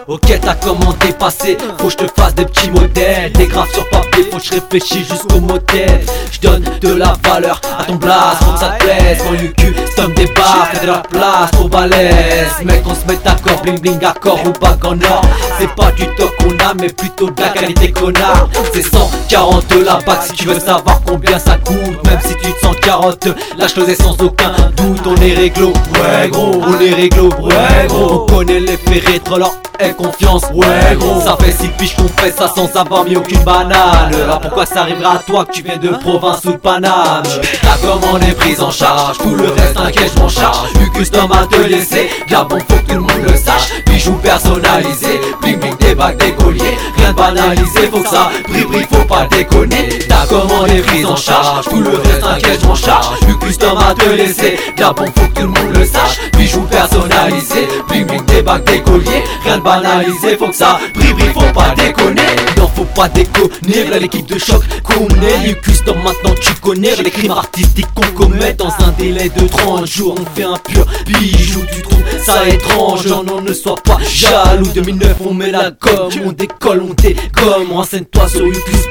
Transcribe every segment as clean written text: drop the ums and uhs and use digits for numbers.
Ok, t'as commandé passé, faut que je te fasse des petits modèles. Des graphes sur papier, faut que je réfléchisse jusqu'au modèle. Je donne de la valeur à ton blast, faut que ça te plaise. Quand le cul stom des barres, fais de la place, trop balèze. Mec, on se met d'accord, bling bling, accord ou bac en or. C'est pas du top qu'on a, mais plutôt de la qualité connard. C'est 140 la bac si tu veux savoir combien ça coûte. Même si tu te sens 40, lâche-le sans aucun doute. On est réglo, ouais gros, on est réglo, ouais gros. On connaît l'effet rétro, alors aie confiance, ouais gros. Ça fait 6 piges qu'on fait ça sans avoir mis aucune banane. Alors pourquoi ça arrivera à toi que tu viens de province ou de Paname? Ta commande est prise en charge, tout le reste t'inquiète je m'en charge. Du custom atelier c'est de la bombe, faut que tout le monde le sache. Bijoux personnalisés, bling bling, des bagues, des colliers. Rien de banalisé, faut que ça brille brille, faut pas déconner. Ta commande est prise en charge, tout le reste t'inquiète je m'en charge. Du custom atelier c'est de la bombe, faut que tout le monde le sache. Bijoux personnalisés, bling bling, des bagues, des colliers. Rien de banalisé, faut que ça brille brille, faut pas déconner. Non faut pas déconner, là l'équipe de choc connaît. Du custom maintenant tu connais les crimes artistiques qu'on commet. Dans un délai de 30 jours on fait un pur bijou. Tu trouves ça étrange? Non ne sois pas jaloux. 2009 on met la gomme, on décolle, on dégomme. Renseigne-toi sur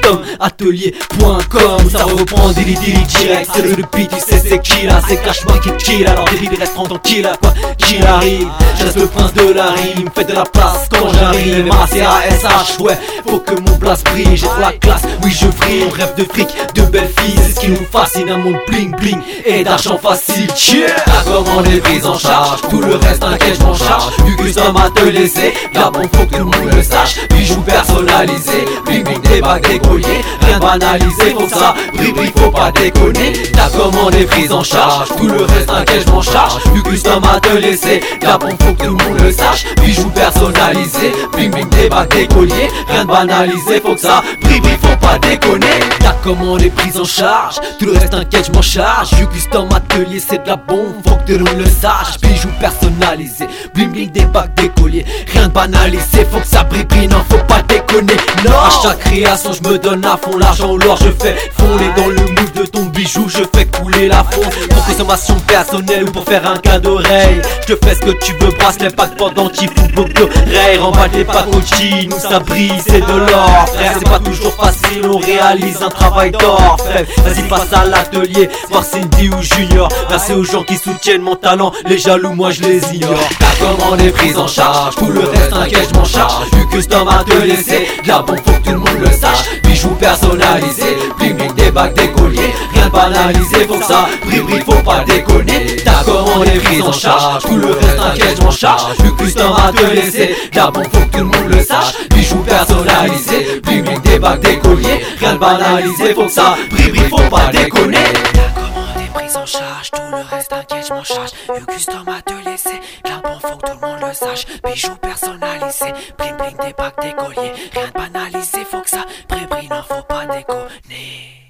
youtubstomatelier.com. Ça reprend dili direct, c'est le beat, tu sais c'est qui là. C'est Cashman qui kill, alors des rives restent tranquilles à quoi qu'il arrive. Je reste le prince de la rime, fais de la place quand j'arrive. MACASH, ouais, faut que mon blast brille. J'ai trop la classe, oui je brille. On rêve de fric, de belles filles, c'est ce qui nous fascine. Un monde bling bling et d'argent facile. La commande est prise en charge, tout le reste t'inquiète je m'en charge. Du custom atelier c'est la bombe, faut que tout le monde le sache. Bijoux personnalisés, bling bling, des bagues, des colliers. Rien de banalisé, faut que ça brille brille, faut pas déconner. Ta commande est prise en charge, tout le reste t'inquiète je m'en charge. Du custom atelier c'est la bombe, faut que tout le monde le sache. Bijoux personnalisés, bling bling, des bagues, des colliers. Rien de banalisé, faut que ça brille brille, faut pas déconner. Ta commande est prise en charge, tout le reste t'inquiète je m'en charge. Du custom atelier c'est de la bombe, faut que tout le monde le sache. Bijoux personnalisés, bling bling, des bagues, des colliers. Rien de banalisé, faut que ça brille brille, non faut pas déconner. Non, à chaque création je me donne à fond. L'argent ou l'or je fais fonder dans le moule de ton bijou. Je fais couler la fonte pour consommation personnelle ou pour faire un cadeau d'oreille. Je te fais ce que tu veux, bracelet, pas de pendentif ou boucle d'oreille. Remballe des pacotines, nous ça brille, c'est de l'or. Frère, c'est pas toujours facile, on réalise un travail d'or. Frère, vas-y passe à l'atelier, voir Cindy ou Junior. Merci aux gens qui soutiennent mon talent, les jaloux moi je les ignore. Ta commande est prise en charge, tout le reste t'inquiète je m'en charge. Du custom atelier c'est de la bombe, faut que tout le monde le sache. Bijoux personnalisés, bling bling, des bagues, des colliers. Rien de banalisé, faut que ça brille brille, faut pas déconner. Ta commande est prise en charge, tout le reste t'inquiète je m'en charge. Du custom atelier c'est de la bombe, faut que tout le monde le sache. Bijoux personnalisés, bling bling, des bagues, des colliers. Rien de banalisé, faut que ça brille brille, faut pas déconner. La commande est prise en charge, tout le reste t'inquiète je m'en charge. Du custom atelier c'est de la bombe, faut que tout le monde le sache. Bijoux personnalisés, bling bling, des bagues, des colliers. Rien de banalisé, faut que ça brille brille, non faut pas déconner.